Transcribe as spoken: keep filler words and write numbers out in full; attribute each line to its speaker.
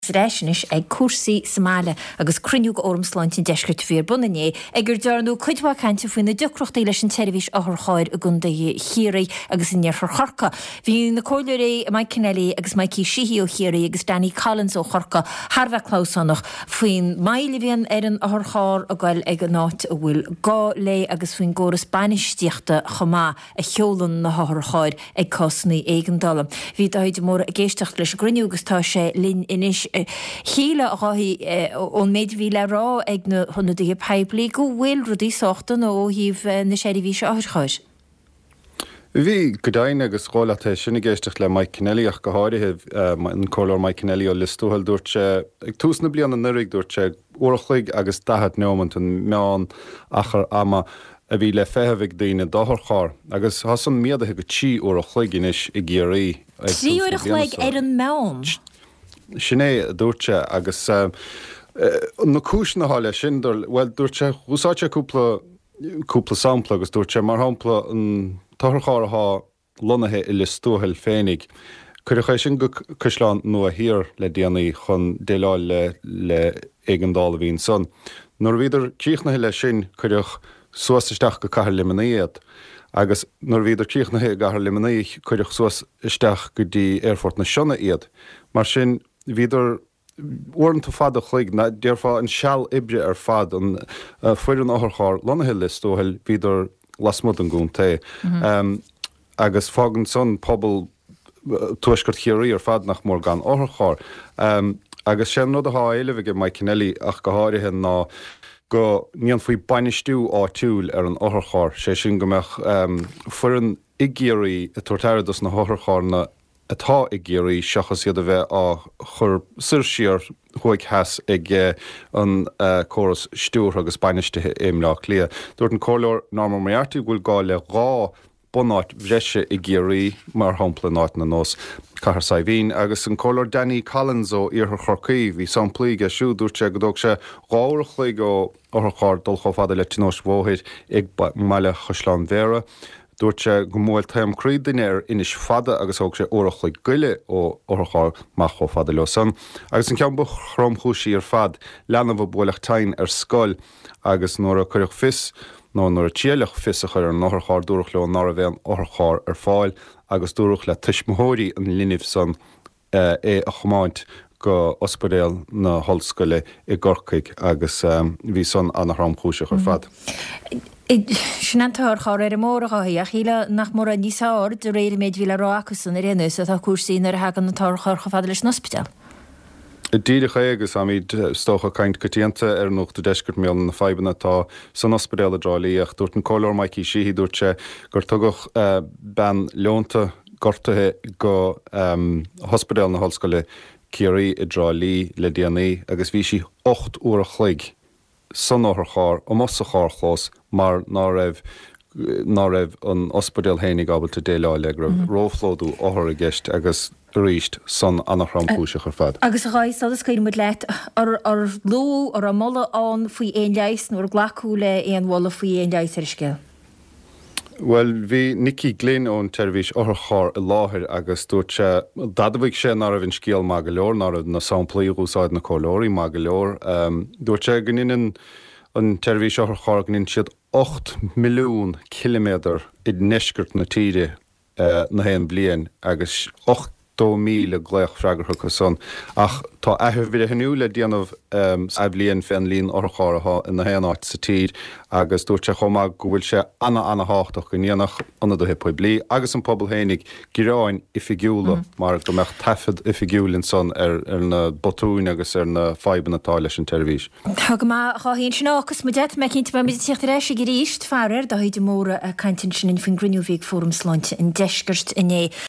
Speaker 1: Sreisnis ag cuasaí Somália agus cruniú go ormsláint in deisgurt fíor bunané ag gur dearnú chuidhá cainte faoin na decrochtaí leis an televís a cháir a gunda chiaí agus in nearfar chorca. Bhí na cóileí Mike Kennelly agus Mikey Sheehy ó chiaí agus Danny Collins ó chorca Harveh Clausannach faoin maile bhíon ar an a cháir a ghail ag an náit a bhfuil gá lé agus faoin góras banistíochta chomá a cheolann na cháir ag cosnaí éigeandála. Bhí dáid mór a géisteach leis gruniú agus tá sé linn inis Híle a ráhí ón méid bhí le rá ag na hunnaí peblií go bhfuil rudí sochtan ó híh na séirí bhí se áthráis.
Speaker 2: Bhí go daine agus scóilete sinna géisteach le Mike Kennelly ach go háirithe an cóir Mike Kennelly ó listúil dúirte ag túsna bliana nurig dúirte uorchuig agus dahad neomant an meán achar ama a bhí le fehebhigh daoine dáthar cháir agus hasan miadathe go tí uorchuig inis i ggéirí.
Speaker 1: Trí uorchuig ar an meán?
Speaker 2: Sinné dúirte agus na cúisna háile sin well dúirte úsáte cúpla cúpla sampla agus dúirte mar hampla an tarcháirtha lonathe i listúthil féinnig. Cuirecha sin go Cúisleán nua hir le déanaí chun déileáil le le éigeandála bhín son. Nuair bhíidir cíochnathe le sin cuireach suastisteach go cathair limaníiad agus nuair bhíidir cíochnathe go cathair limaní cuireach suas isteach go dtí airfort na sionna iad. Mar sin Bhíidir uorn tá fad a chuig na dearfá an seall ibre ar fad an fuir an áthráir lonathe listóil bhíidir lasmud an gún té. Agus fágan son pobl tuaisgurt chiaí ar fad nach mór gan áthráir. Agus sin rud a há éilehige Mike Kennelly ach go háirithe ná go níon faoi bainistú áitiúil ar an áthráir sé sin gombeach fuir an igéirí a tuairtearadas na áthráir na atá i ggéirí seachas iad a bheith á chur suirsíar chuig heas ag an córas stúr agus bainistithe éimleach lia. Dúirt an cóileoir Norma Moriarty bhfuil gá le rá bunáit bhreise i ggéirí mar hampla náit na nós Cahar Saibhín agus an cóileoir Danny Collins ó Iarthar Chorcaí bhí samplaí a siú dúirte go dóg sé gáirchuig ó orthráir dul chomh fada le tinós bmhóthaid ag meile Chosláán Mhéara. Dúirte go móil taim críd daine ar inis fada agus óg sé uorchuig guile ó orthráir maith chomh fada leo son. Agus an ceann bu chromchúsaí ar fad leanamh buailech tain ar scoil agus nuair a chuireach fis nó nuair a tíalach fis a chuir an orthráir dúrach leo nar a bheith an orthráir ar fáil agus dúrach le tuismóirí an linimh son é a chomáint go ospedéal na hallscoile i gCorcaigh agus bhí son an chromchúiseach ar fad.
Speaker 1: Sinantar cháir ar mór a chaí a chéile nach mór a níosáir de réidir méid bhí le ráchas an rénus a tá cuasaí ar hagan na tar chuir fada leis an ospidal.
Speaker 2: I ddíidecha agus a míid stocha caint cotíanta ar nucht do deisgurt mé na feibanna tá san ospidal a drálaíoch dúirt an cóileoir Mikey Sheehy dúirte gur tugach ben leonta gortathe go hospidal na hallscoile Ciarí i drálaí le déanaí agus bhí si ocht uair a chluig san áthráir ó mos a cháirchlós mar ná raibh ná raibh an ospidal hénig ábalta déileáil le raibh róflódú áthar a gceist agus ríist san annach chrampúiseach ar fad.
Speaker 1: Agus a gáis agus céir mud leit ar ló ar a molla an faoi éon leis nó ghlathú le éon bhla faoi éon leis ar scéal.
Speaker 2: Well, bhí Nicky Glynn ón televís orthráir i láthair agus dúirte dadmhaigh sé nar a bhín scéal má go leor nar na samplaí úsáid na cóileoirí má go leor. Dúirte gníanaan an televís orthráir gníonn siad ocht milliún kilométer i neisgurt na tíre na héan blian agus ocht míle gléach freigartha son ach tá aitheh bhí a henú le déanamh a blion féin líon orthráirtha in na héanáit sa tír agus dúirte chomá go bhfuil sé anna anna háach go níanach anna do hipó blií agus an pobl hénig giráin i figiúla mar go meach tafid i figiúlinn son ar ar na botúin agus ar na feiban atá leis an televís.
Speaker 1: Tá go má chaíonn sin águs mu deit me cinnta ba mid tíocht éis go ríist fearir do chuid móra a caiintin sin in fin gruniuhíh fórumsláinte in deisgurt inné.